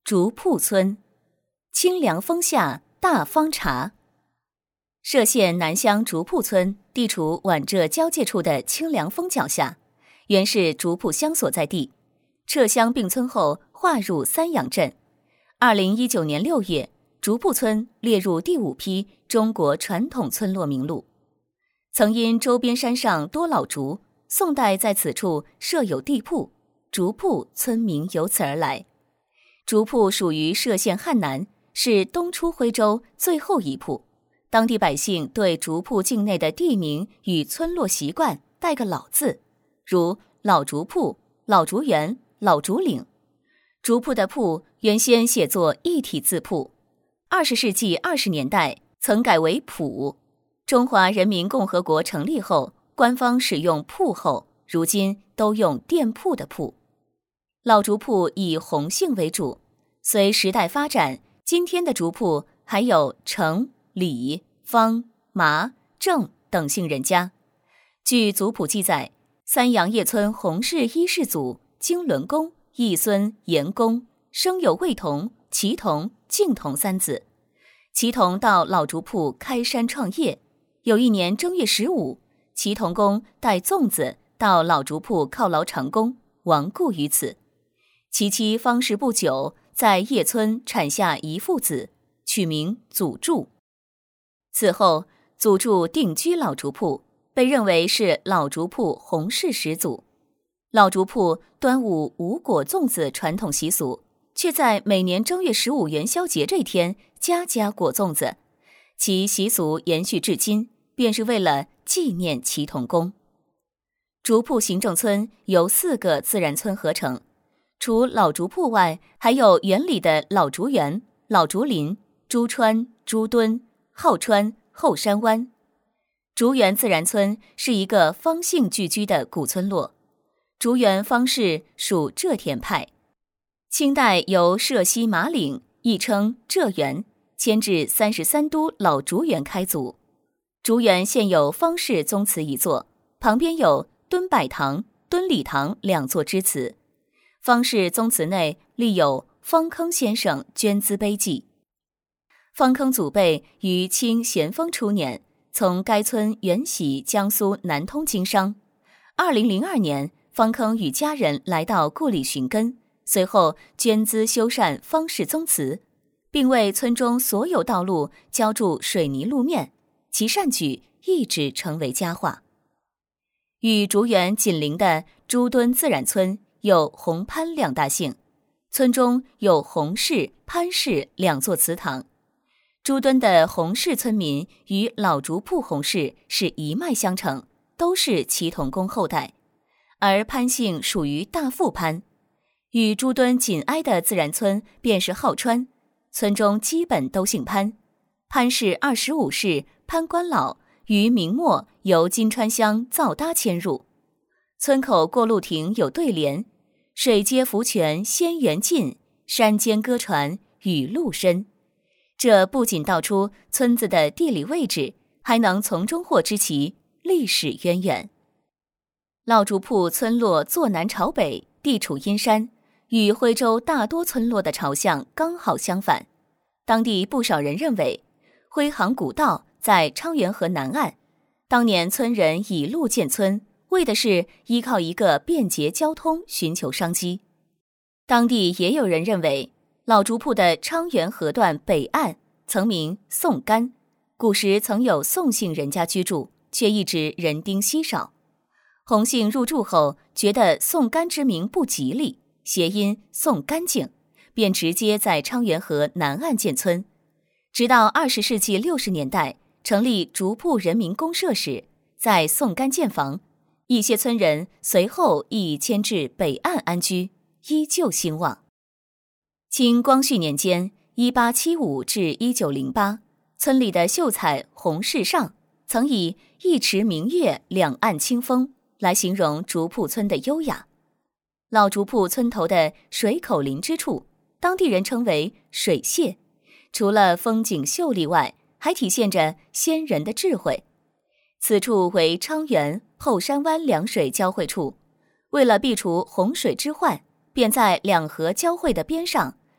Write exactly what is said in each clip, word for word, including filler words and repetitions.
竹铺村，清凉风下大方茶。歙县南乡竹铺村地处皖浙交界处的清凉峰脚下，原是竹铺乡所在地，撤乡并村后划入三阳镇。二零一九年六月，竹铺村列入第五批中国传统村落名录。曾因周边山上多老竹，宋代在此处设有地铺，竹铺村名由此而来。竹铺属于歙县汉南，是东出徽州最后一铺。当地百姓对竹铺境内的地名与村落习惯带个老字，如老竹铺、老竹园、老竹岭。竹铺的铺原先写作一体字铺，二十世纪二十年代曾改为铺。中华人民共和国成立后，官方使用铺后，如今都用店铺的铺。老竹铺以红杏为主，随时代发展，今天的竹铺还有程、李、方、麻、郑等姓人家。据族谱记载，三阳叶村洪氏一世祖经纶公一孙严公生有魏同、祁同、敬同三子。祁同到老竹铺开山创业，有一年正月十五，祁同公带粽子到老竹铺犒劳长工，亡故于此。其妻方氏不久，在叶村产下一父子，取名祖柱。此后，祖柱定居老竹铺，被认为是老竹铺洪氏始祖。老竹铺端午无果粽子传统习俗，却在每年正月十五元宵节这天家家果粽子，其习俗延续至今，便是为了纪念祁同公。竹铺行政村由四个自然村合成，除老竹铺外，还有园里的老竹园、老竹林、朱川、朱墩、浩川、后山湾。竹园自然村是一个方姓聚居的古村落。竹园方氏属浙田派，清代由歙西马岭亦称浙园迁至三十三都老竹园开祖。竹园现有方氏宗祠一座，旁边有敦柏堂、敦礼堂两座之祠。方氏宗祠内立有方坑先生捐资碑记。方坑祖辈于清咸丰初年从该村原徙江苏南通经商。二零零二年，方坑与家人来到故里寻根，随后捐资修缮方氏宗祠，并为村中所有道路浇筑水泥路面，其善举一直成为佳话。与竹园紧邻的朱墩自然村有洪潘两大姓，村中有洪氏、潘氏两座祠堂。朱墩的洪氏村民与老竹铺洪氏是一脉相承，都是祁同公后代，而潘姓属于大富潘。与朱墩紧挨的自然村便是浩川，村中基本都姓潘。潘氏二十五世潘官老于明末由金川乡造搭迁入。村口过路亭有对联：水接福泉仙缘尽，山间歌船雨路深。这不仅道出村子的地理位置，还能从中获知其历史渊源。老竹铺村落坐南朝北，地处阴山，与徽州大多村落的朝向刚好相反。当地不少人认为，徽杭古道在昌源河南岸，当年村人以路建村，为的是依靠一个便捷交通寻求商机。当地也有人认为，老竹铺的昌源河段北岸曾名宋干，古时曾有宋姓人家居住，却一直人丁稀少。洪姓入住后，觉得宋干之名不吉利，谐音宋干净，便直接在昌源河南岸建村。直到二十世纪六十年代，成立竹铺人民公社时，在宋干建房，一些村人随后亦迁至北岸安居，依旧兴旺。清光绪年间一八七五至一九零八，村里的秀才洪世上曾以一池明月两岸清风来形容竹铺村的优雅。老竹铺村头的水口林之处，当地人称为水榭，除了风景秀丽外，还体现着先人的智慧。此处为昌源、后山湾两水交汇处，为了避除洪水之患，便在两河交汇的边上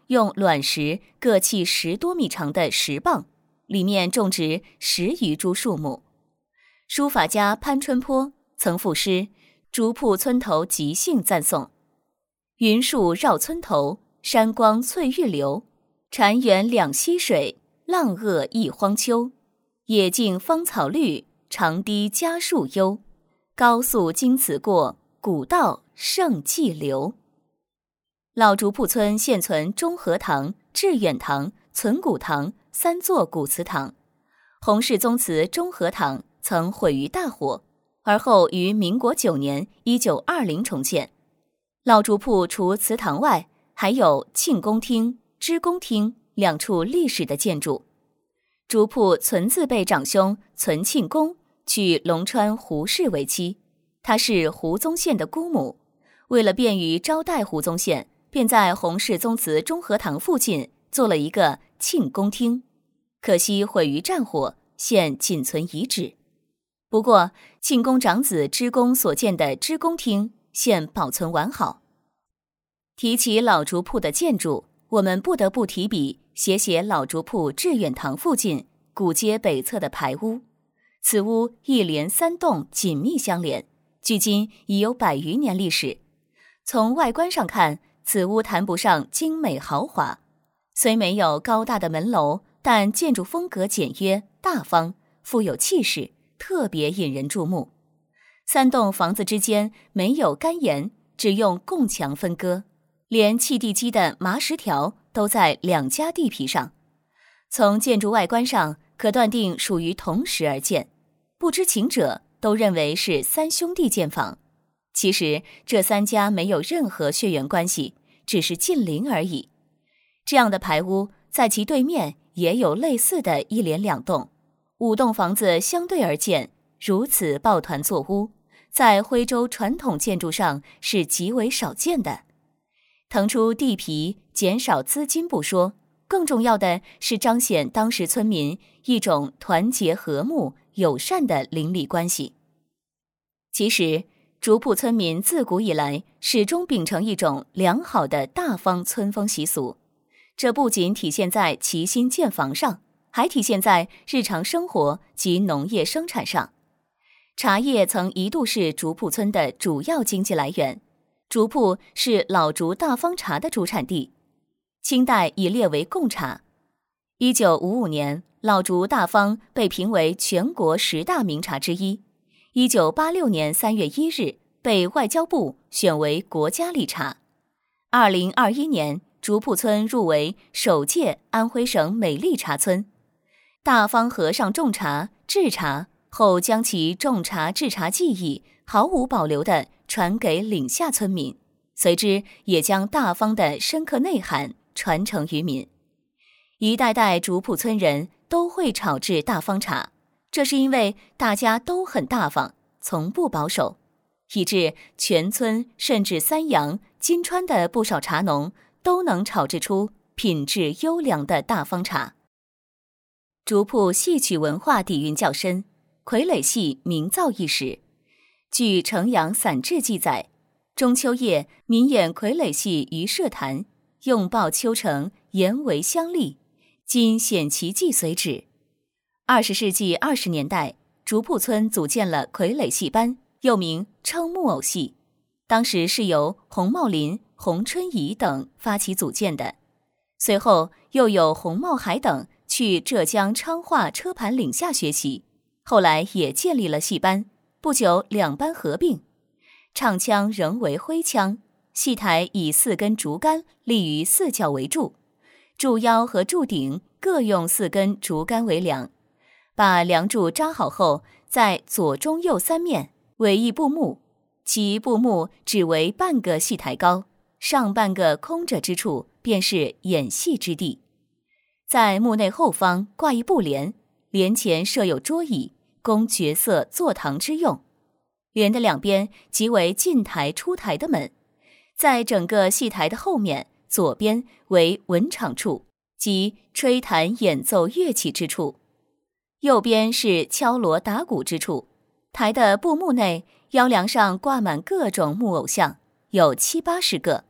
用卵石各砌十多米长的石棒，里面种植十余株树木。书法家潘春坡曾赋诗竹铺村头即兴赞颂：云树绕村头，山光翠玉流。潺湲两溪水，浪遏一荒丘。野径芳草绿，长堤家树幽。高速经此过，古道胜迹留。老竹铺村现存中和堂、致远堂、存古堂三座古祠堂。洪氏宗祠中和堂曾毁于大火，而后于民国九年一九二零重建。老竹铺除祠堂外，还有庆公厅、知公厅两处历史的建筑。竹铺存字辈长兄存庆公娶龙川胡氏为妻，她是胡宗宪的姑母。为了便于招待胡宗宪，便在洪氏宗祠中和堂附近做了一个庆公厅，可惜毁于战火，现仅存遗址。不过庆公长子知公所建的知公厅现保存完好。提起老竹铺的建筑，我们不得不提笔写写老竹铺致远堂附近古街北侧的排屋。此屋一连三栋紧密相连，距今已有百余年历史。从外观上看，此屋谈不上精美豪华，虽没有高大的门楼，但建筑风格简约大方，富有气势，特别引人注目。三栋房子之间没有干檐，只用拱墙分割，连砌地基的麻石条都在两家地皮上。从建筑外观上可断定属于同时而建，不知情者都认为是三兄弟建房。其实这三家没有任何血缘关系，只是近邻而已。这样的排屋在其对面也有类似的一连两栋，五栋房子相对而建，如此抱团作屋，在徽州传统建筑上是极为少见的。腾出地皮，减少资金不说，更重要的是彰显当时村民一种团结和睦、友善的邻里关系。其实竹铺村民自古以来始终秉承一种良好的大方村风习俗，这不仅体现在齐心建房上，还体现在日常生活及农业生产上。茶叶曾一度是竹铺村的主要经济来源，竹铺是老竹大方茶的主产地，清代已列为贡茶。一九五五年，老竹大方被评为全国十大名茶之一。一九八六年三月一日，被外交部选为国家礼茶。二零二一年，竹铺村入围首届安徽省美丽茶村。大方和尚种茶、制茶后，将其种茶制茶技艺毫无保留地传给岭下村民，随之也将大方的深刻内涵传承于民。一代代竹铺村人都会炒制大方茶，这是因为大家都很大方，从不保守，以致全村甚至三阳、金川的不少茶农都能炒制出品质优良的大方茶。竹铺戏曲文化底蕴较深，傀儡戏名噪一时。据《城阳散志》记载，中秋夜民演傀儡戏于社坛，用报秋城，言为相立，今显其迹随止。二十世纪二十年代，竹铺村组建了傀儡戏班，又名称木偶戏，当时是由洪茂林、洪春怡等发起组建的。随后又有洪茂海等去浙江昌化车盘岭下学习，后来也建立了戏班，不久两班合并。唱腔仍为徽腔，戏台以四根竹竿立于四角为柱，柱腰和柱顶各用四根竹竿为梁，把梁柱扎好后，在左中右三面围一布幕，其布幕只为半个戏台高，上半个空着之处便是演戏之地。在幕内后方挂一布帘，帘前设有桌椅，供角色坐堂之用。帘的两边即为进台出台的门，在整个戏台的后面左边为文场处，即吹弹演奏乐器之处，右边是敲锣打鼓之处。台的布幕内腰梁上挂满各种木偶像，有七八十个，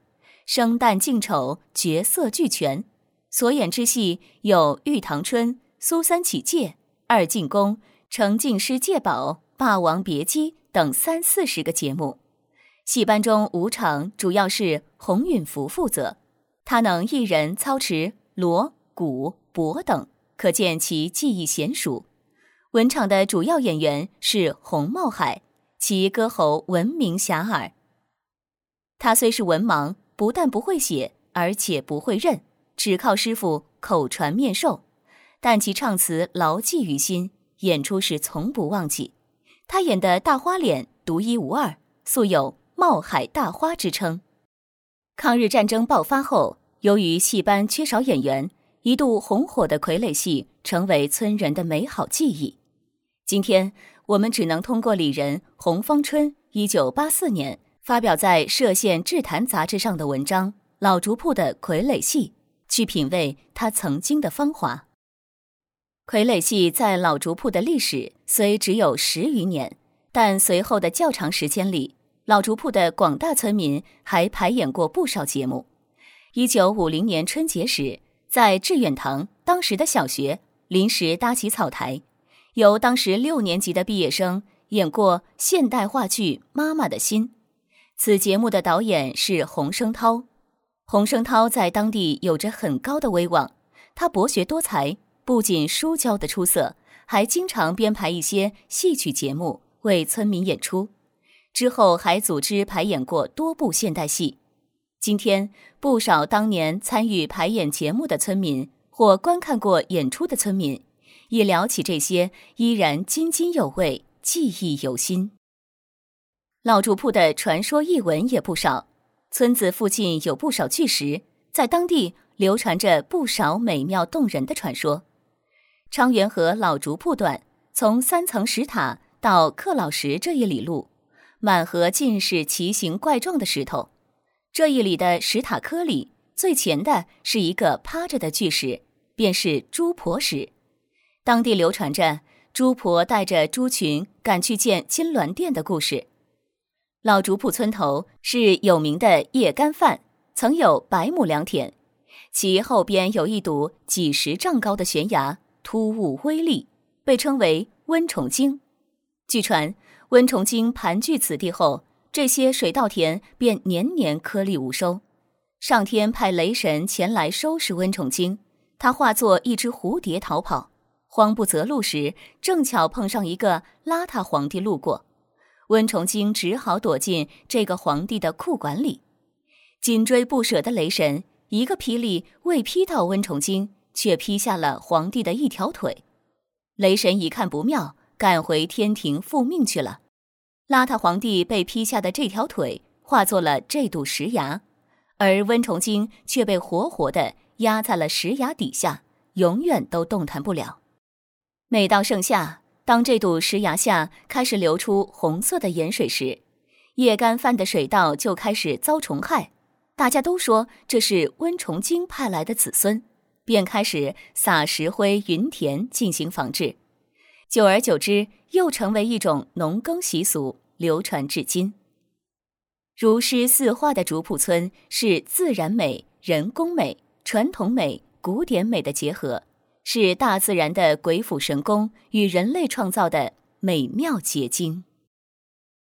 生旦净丑，角色俱全。所演之戏有《玉堂春》《苏三起解》《二进宫》《程进师借宝》《霸王别姬》等三四十个节目。戏班中舞场主要是洪允福负责，他能一人操持锣、鼓、钹等，可见其技艺娴熟。文场的主要演员是洪茂海，其歌喉闻名遐迩。他虽是文盲，不但不会写，而且不会认，只靠师傅口传面授，但其唱词牢记于心，演出时从不忘记。他演的大花脸独一无二，素有茂海大花之称。抗日战争爆发后，由于戏班缺少演员，一度红火的傀儡戏成为村人的美好记忆。今天我们只能通过里人洪方春一九八四年发表在歙县志谈杂志上的文章《老竹铺的傀儡戏》，去品味它曾经的芳华。傀儡戏在老竹铺的历史虽只有十余年，但随后的较长时间里，老竹铺的广大村民还排演过不少节目。一九五零年春节时，在致远堂当时的小学临时搭起草台，由当时六年级的毕业生演过现代话剧《妈妈的心》。此节目的导演是洪升涛。洪升涛在当地有着很高的威望，他博学多才，不仅书教得出色，还经常编排一些戏曲节目为村民演出。之后还组织排演过多部现代戏。今天不少当年参与排演节目的村民，或观看过演出的村民，一聊起这些，依然津津有味，记忆犹新。老竹铺的传说异闻也不少，村子附近有不少巨石，在当地流传着不少美妙动人的传说。昌源河老竹铺段从三层石塔到克老石这一里路，满河尽是奇形怪状的石头。这一里的石塔科里，最前的是一个趴着的巨石，便是猪婆石。当地流传着猪婆带着猪群赶去见金銮殿的故事。老竹铺村头是有名的叶干饭，曾有百亩良田，其后边有一堵几十丈高的悬崖，突兀威力，被称为温崇京。据传温崇京盘踞此地后，这些水稻田便年年颗粒无收。上天派雷神前来收拾温崇京，他化作一只蝴蝶逃跑，慌不择路时，正巧碰上一个邋遢皇帝路过，温崇京只好躲进这个皇帝的库管里。紧追不舍的雷神一个霹雳未劈到温崇京，却劈下了皇帝的一条腿。雷神一看不妙，赶回天庭复命去了。邋遢皇帝被劈下的这条腿化作了这堵石崖，而温崇京却被活活地压在了石崖底下，永远都动弹不了。每到盛夏，当这堵石崖下开始流出红色的盐水时，叶干饭的水稻就开始遭虫害，大家都说这是温崇京派来的子孙，便开始撒石灰匀田进行防治。久而久之，又成为一种农耕习俗，流传至今。如诗似画的竹铺村是自然美、人工美、传统美、古典美的结合，是大自然的鬼斧神工与人类创造的美妙结晶。